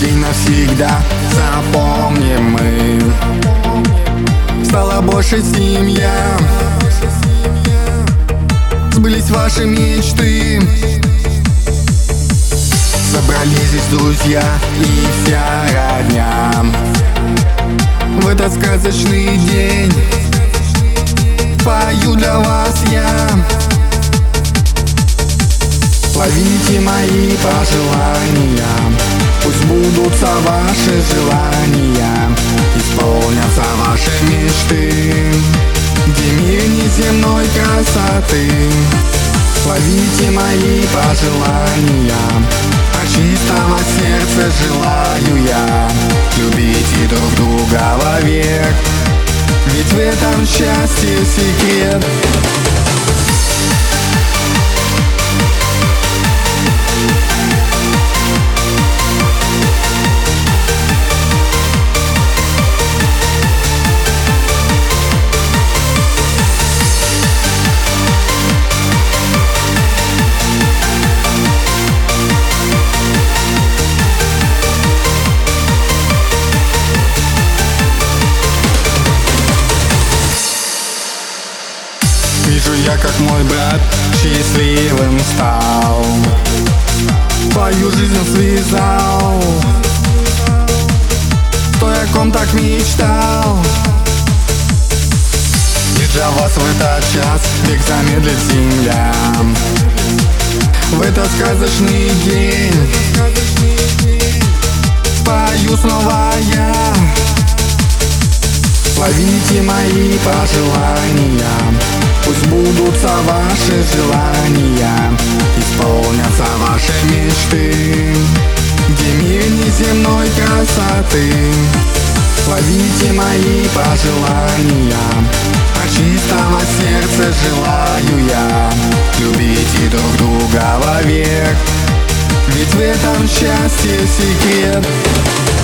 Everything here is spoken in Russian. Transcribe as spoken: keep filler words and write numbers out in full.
день навсегда запомним мы. Стала больше семья, сбылись ваши мечты. Собрались здесь друзья и вся родня. В этот сказочный день пою для вас я. Ловите мои пожелания, пусть сбудутся ваши желания, исполнятся ваши мечты, где мир неземной красоты. Ловите мои пожелания, от чистого сердца желаю я. Любите друг друга вовек, ведь в этом счастье секрет. Вижу я, как мой брат счастливым стал, свою жизнь он связал, той, о ком так мечтал. Держа вас в этот час, век замедлит земля. В этот сказочный день спою снова я. Ловите мои пожелания, пусть сбудутся ваши желания, исполнятся ваши мечты, где мир неземной красоты. Ловите мои пожелания, от чистого сердца желаю я. Любите друг друга вовек, ведь в этом счастье секрет.